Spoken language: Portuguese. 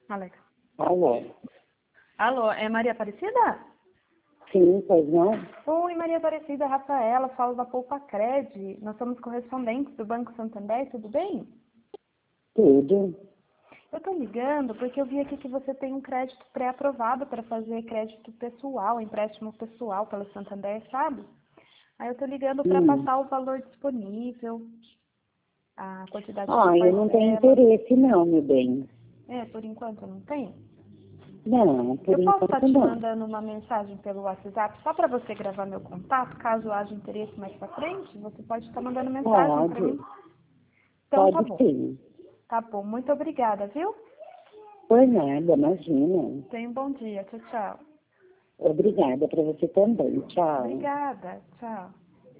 Alex. Alô? Alô, é Maria Aparecida? Sim, pois não? Oi, Maria Aparecida, Rafaela, falo da Poupa Cred. Nós somos correspondentes do Banco Santander, tudo bem? Tudo. Eu tô ligando porque eu vi aqui que você tem um crédito pré-aprovado para fazer crédito pessoal, empréstimo pessoal pelo Santander, sabe? Aí eu tô ligando para passar o valor disponível, a quantidade de Eu não tenho parcela. interesse não, meu bem. Por enquanto não tem? Não, por Eu posso estar enquanto te não. mandando uma mensagem pelo WhatsApp só para você gravar meu contato, caso haja interesse mais para frente, você pode estar mandando mensagem para mim. Pode. Então tá Pode bom. sim. Tá bom, muito obrigada, viu? Pois nada, imagina. Tenha um bom dia. Tchau, tchau. Obrigada para você também. Tchau. Obrigada. Tchau.